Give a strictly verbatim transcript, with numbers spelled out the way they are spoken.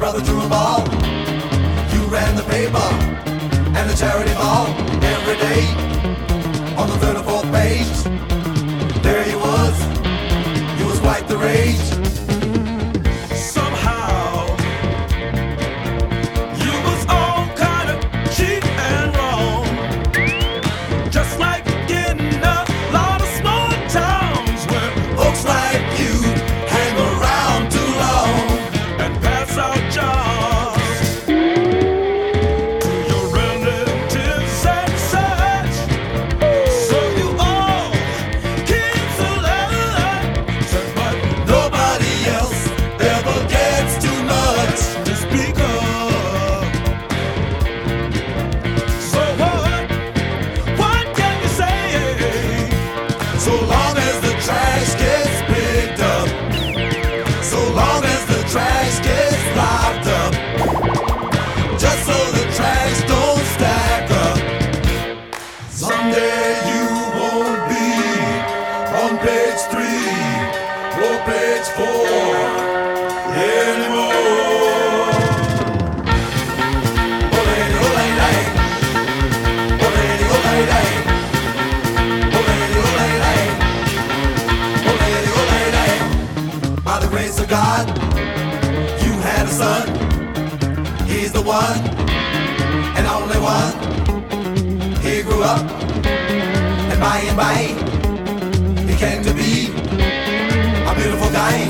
brother drew a ball. You ran the paper and the charity ball. Every day on the third or fourth page, there he was. He was quite the rage. So long as the trash gets picked up, so long as the trash gets locked up, just so the trash don't stack up. Someday you won't be on page three or page four anymore. Oh lady, oh lady, oh lady, oh lady. By the grace of God, you had a son. He's the one and only one. He grew up, and by and by, he came to be a beautiful guy.